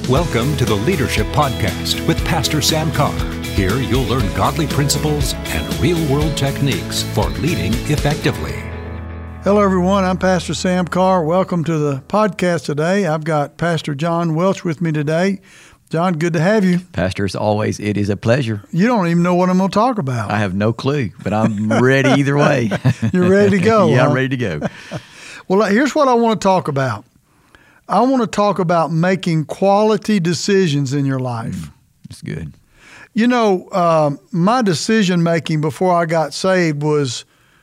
Welcome to the Leadership Podcast with Pastor Sam Carr. Here you'll learn godly principles and real-world techniques for leading effectively. Hello, everyone. I'm Pastor Sam Carr. Welcome to the podcast today. I've got Pastor John Welch with me today. John, good to have you. Pastor, as always, it is a pleasure. You don't even know what I'm going to talk about. I have no clue, but I'm ready either way. You're ready to go. Yeah, huh? I'm ready to go. Well, here's what I want to talk about. I want to talk about making quality decisions in your life. That's good. You know, my decision making before I got saved was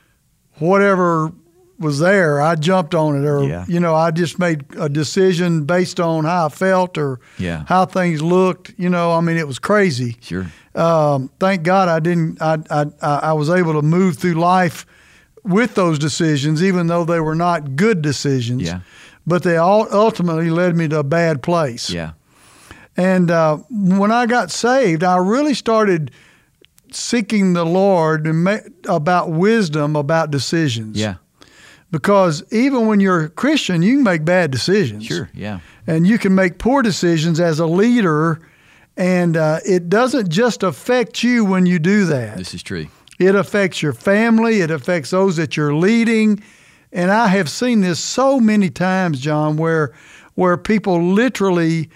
whatever was there, I jumped on it, or I just made a decision based on how I felt or how things looked. It was crazy. Sure. Thank God I didn't. I was able to move through life with those decisions, even though they were not good decisions. Yeah. But they all ultimately led me to a bad place. Yeah. And when I got saved, I really started seeking the Lord about wisdom about decisions. Yeah. Because even when you're a Christian, you can make bad decisions. Sure, yeah. And you can make poor decisions as a leader, and it doesn't just affect you when you do that. This is true. It affects your family. It affects those that you're leading. And I have seen this so many times, John, where people literally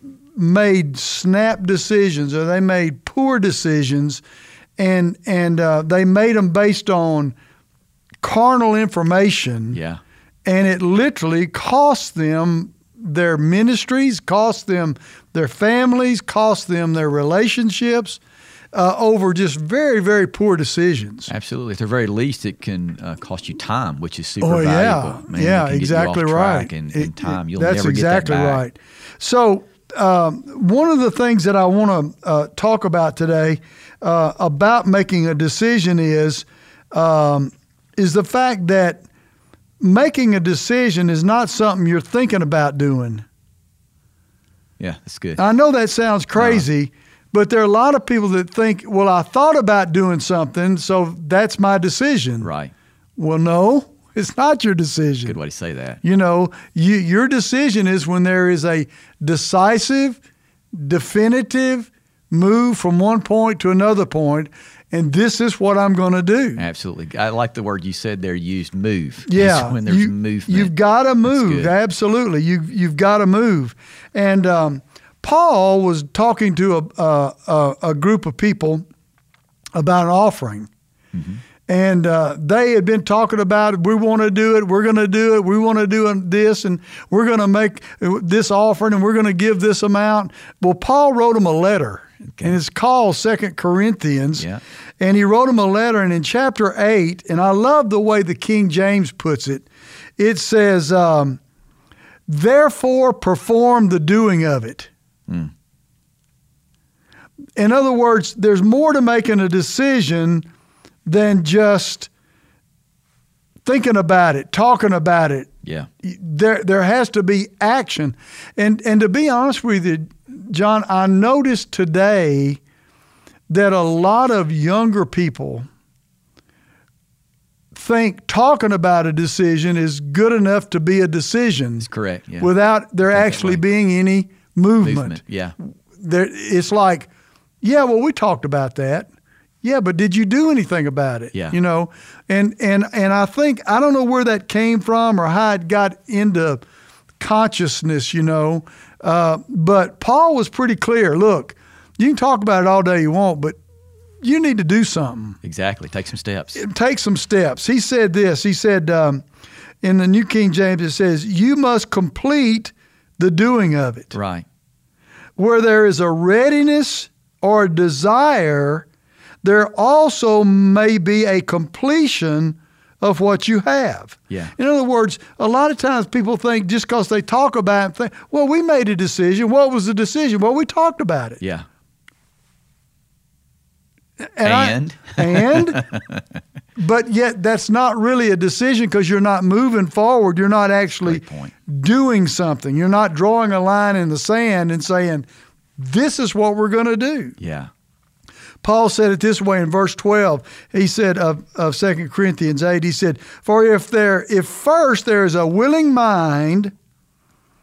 made snap decisions or they made poor decisions, and they made them based on carnal information. Yeah. And it literally cost them their ministries, cost them their families, cost them their relationships over just very, very poor decisions. Absolutely. At the very least, it can cost you time, which is super Yeah, valuable. Man, yeah, it can exactly get you off right. track and time. You'll that's never exactly get that back. Right. So one of the things that I want to talk about today about making a decision is the fact that making a decision is not something you're thinking about doing. Yeah, that's good. I know that sounds crazy, but there are a lot of people that think, well, I thought about doing something, so that's my decision. Right. Well, no, it's not your decision. Good way to say that. Your decision is when there is a decisive, definitive move from one point to another point, and this is what I'm going to do. Absolutely. I like the word you said there, used move. Yeah. It's when there's movement. You've got to move. Absolutely. You've got to move. And Paul was talking to a group of people about an offering. Mm-hmm. And they had been talking about, we want to do it, we're going to do it, we want to do this, and we're going to make this offering, and we're going to give this amount. Well, Paul wrote them a letter, and it's called 2 Corinthians. Yeah. And he wrote them a letter, and in chapter 8, and I love the way the King James puts it, it says, therefore perform the doing of it. Mm. In other words, there's more to making a decision than just thinking about it, talking about it. Yeah. There has to be action. And to be honest with you, John, I noticed today that a lot of younger people think talking about a decision is good enough to be a decision. That's correct. Yeah. Without there actually being any movement. Yeah. It's like, yeah, well, we talked about that. Yeah, but did you do anything about it? Yeah. And I think, I don't know where that came from or how it got into consciousness, but Paul was pretty clear. Look, you can talk about it all day you want, but you need to do something. Exactly. Take some steps. Take some steps. He said this. He said, in the New King James, it says, you must complete the doing of it. Right. Where there is a readiness or a desire, there also may be a completion of what you have. Yeah. In other words, a lot of times people think just because they talk about it, think, well, we made a decision. What was the decision? Well, we talked about it. Yeah. And but yet that's not really a decision because you're not moving forward. You're not actually doing something. You're not drawing a line in the sand and saying, this is what we're going to do. Yeah. Paul said it this way in verse 12. He said of 2 Corinthians 8, he said, for if first there is a willing mind,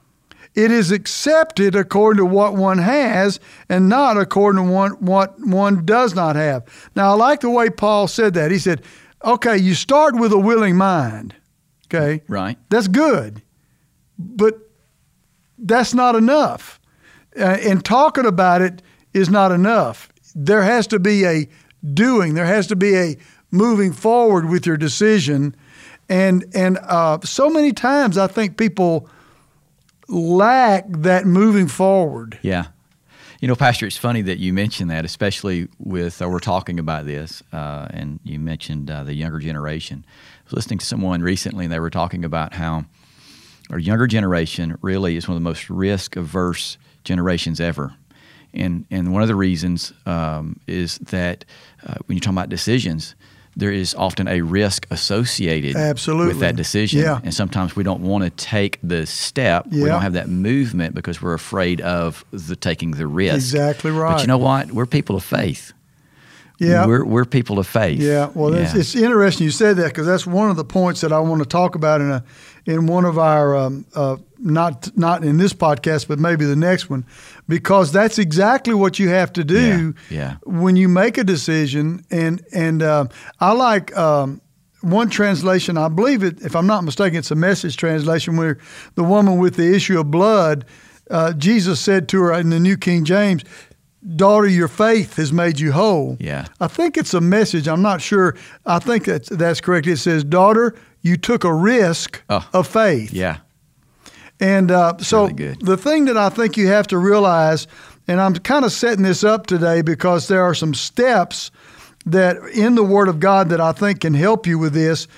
it is accepted according to what one has and not according to what one does not have. Now, I like the way Paul said that. He said, okay, you start with a willing mind. Okay? Right. That's good. But that's not enough. And talking about it is not enough. There has to be a doing. There has to be a moving forward with your decision. And so many times I think people lack that moving forward. Yeah. You know, Pastor, it's funny that you mentioned that, especially with, we're talking about this, and you mentioned the younger generation. I was listening to someone recently, and they were talking about how our younger generation really is one of the most risk-averse generations ever. And one of the reasons is that when you're talking about decisions, there is often a risk associated with that decision. Yeah. And sometimes we don't want to take the step. Yeah. We don't have that movement because we're afraid of taking the risk. Exactly right. But you know what? We're people of faith. Yeah. We're people of faith. Yeah. Well, it's interesting you said that, because that's one of the points that I want to talk about in one of our not in this podcast, but maybe the next one, because that's exactly what you have to do when you make a decision. And I like one translation. I believe it, if I'm not mistaken, it's a Message translation, where the woman with the issue of blood, Jesus said to her in the New King James, "Daughter, your faith has made you whole." Yeah. I think it's a Message. I'm not sure. I think that's correct. It says, "Daughter, you took a risk of faith." Yeah. And so really good. The thing that I think you have to realize, and I'm kind of setting this up today because there are some steps that in the Word of God that I think can help you with this,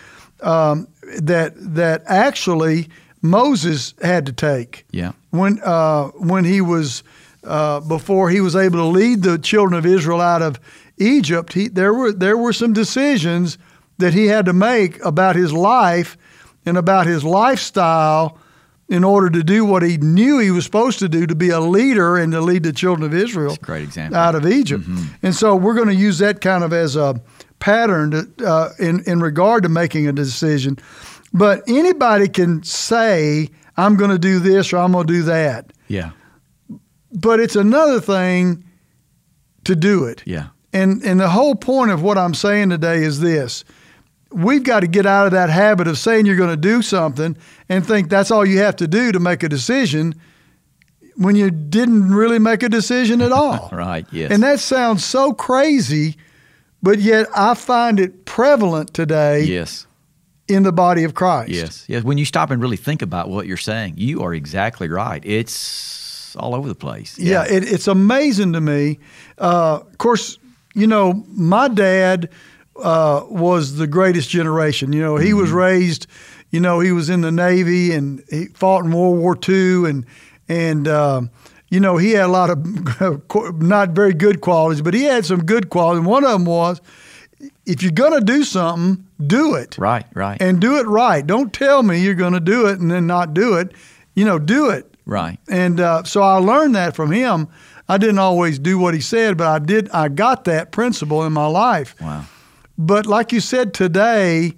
that actually Moses had to take. Yeah. When he was before he was able to lead the children of Israel out of Egypt, there were some decisions that he had to make about his life and about his lifestyle in order to do what he knew he was supposed to do, to be a leader and to lead the children of Israel great example. out of Egypt. Mm-hmm. And so we're going to use that kind of as a pattern in regard to making a decision. But anybody can say, I'm going to do this or I'm going to do that. Yeah. But it's another thing to do it. Yeah. And the whole point of what I'm saying today is this. We've got to get out of that habit of saying you're going to do something and think that's all you have to do to make a decision when you didn't really make a decision at all. Right, yes. And that sounds so crazy, but yet I find it prevalent today Yes. in the body of Christ. Yes. Yes. When you stop and really think about what you're saying, you are exactly right. It's all over the place. Yeah, it's amazing to me. Of course, you know, my dad was the greatest generation. You know, he was raised, you know, he was in the Navy and he fought in World War II and you know, he had a lot of not very good qualities, but he had some good qualities. And one of them was, if you're going to do something, do it. Right, right. And do it right. Don't tell me you're going to do it and then not do it. You know, do it. Right. And so I learned that from him. I didn't always do what he said, but I got that principle in my life. Wow. But like you said today,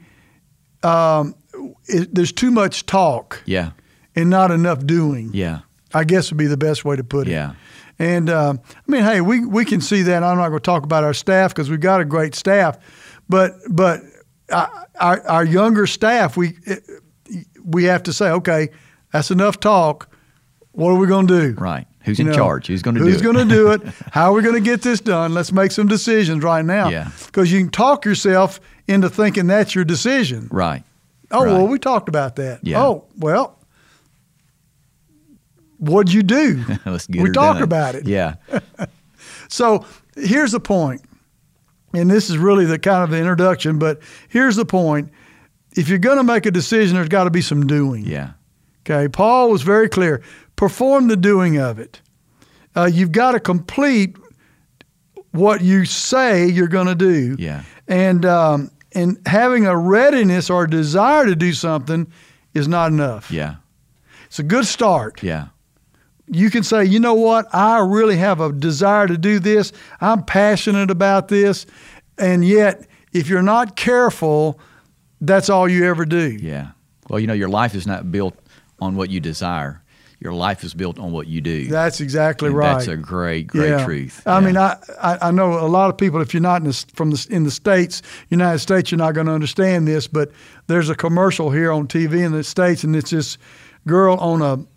there's too much talk. Yeah. And not enough doing. Yeah. I guess would be the best way to put it. Yeah. And I mean, hey, we can see that. I'm not going to talk about our staff because we've got a great staff, but our younger staff, we have to say, okay, that's enough talk. What are we going to do? Right. Who's in charge? Who's going to do it? Who's going to do it? How are we going to get this done? Let's make some decisions right now. Yeah. Because you can talk yourself into thinking that's your decision. Right. Oh, right. well, we talked about that. Yeah. Oh, well, what'd you do? Let's get we her talked done. about it. Yeah. So here's the point, and this is really the kind of the introduction, but here's the point. If you're going to make a decision, there's got to be some doing. Yeah. Okay, Paul was very clear. Perform the doing of it. You've got to complete what you say you're going to do. Yeah. And having a readiness or a desire to do something is not enough. Yeah. It's a good start. Yeah. You can say, you know what, I really have a desire to do this. I'm passionate about this. And yet, if you're not careful, that's all you ever do. Yeah. Well, you know, your life is not built on what you desire. your life is built on what you do. That's exactly and right. That's a great truth. I mean, I know a lot of people, if you're not in the States, United States, you're not going to understand this, but there's a commercial here on TV in the States, and it's this girl on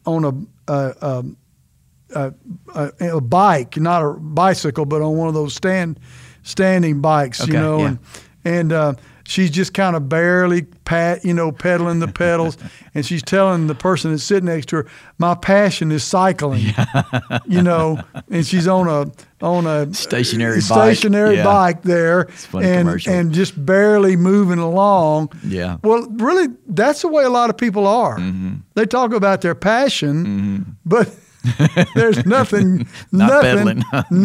a bike, not a bicycle, but on one of those standing bikes, and she's just kind of barely pedaling the pedals, and she's telling the person that's sitting next to her, "My passion is cycling," and she's on a stationary bike there, and just barely moving along. Yeah. Well, really, that's the way a lot of people are. Mm-hmm. They talk about their passion, but there's nothing happening.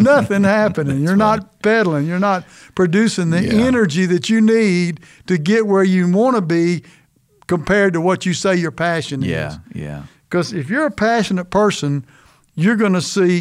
You're not pedaling. You're not producing the energy that you need to get where you want to be compared to what you say your passion is. Yeah. Because if you're a passionate person, you're going to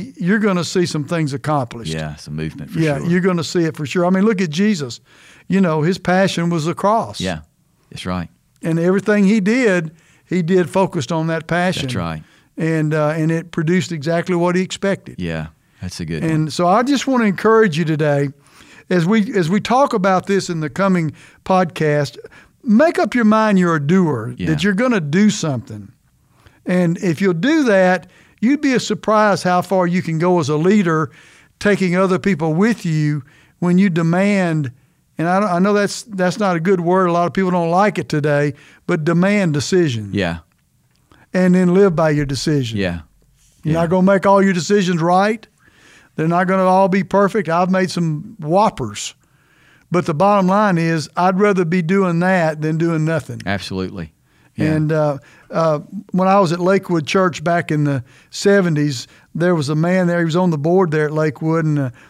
see some things accomplished. Yeah, some movement for sure. Yeah, you're going to see it for sure. I mean, look at Jesus. His passion was the cross. Yeah, that's right. And everything he did focused on that passion. That's right. And it produced exactly what he expected. Yeah, that's a good one. And so I just want to encourage you today, as we talk about this in the coming podcast, make up your mind you're a doer, that you're going to do something. And if you'll do that, you'd be surprised how far you can go as a leader, taking other people with you when you demand. And I know that's not a good word. A lot of people don't like it today, but demand decisions. Yeah. And then live by your decision. Yeah. You're not going to make all your decisions right. They're not going to all be perfect. I've made some whoppers. But the bottom line is I'd rather be doing that than doing nothing. Absolutely. Yeah. And when I was at Lakewood Church back in the 70s, there was a man there. He was on the board there at Lakewood,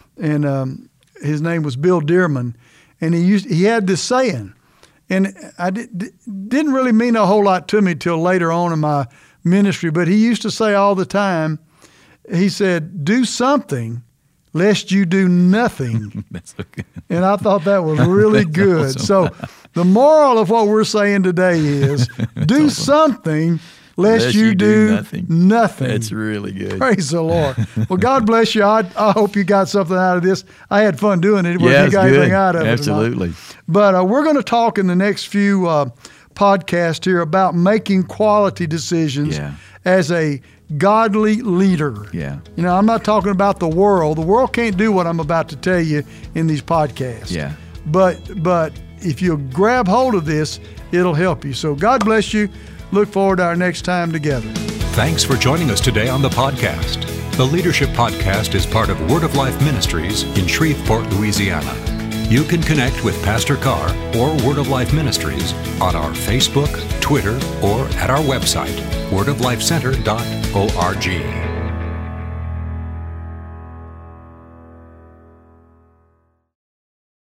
and his name was Bill Dearman. And he had this saying. And I didn't really mean a whole lot to me till later on in my ministry, but he used to say all the time, he said, "Do something lest you do nothing." That's so good. And I thought that was really good. Awesome. So the moral of what we're saying today is do something lest you do nothing. That's really good. Praise the Lord. Well, God bless you. I hope you got something out of this. I had fun doing it. Yeah, you got anything out of Absolutely. it? But we're going to talk in the next few podcasts here about making quality decisions as a godly leader. Yeah. I'm not talking about the world. The world can't do what I'm about to tell you in these podcasts. Yeah. But if you grab hold of this, it'll help you. So God bless you. Look forward to our next time together. Thanks for joining us today on the podcast. The Leadership Podcast is part of Word of Life Ministries in Shreveport, Louisiana. You can connect with Pastor Carr or Word of Life Ministries on our Facebook, Twitter, or at our website, wordoflifecenter.org.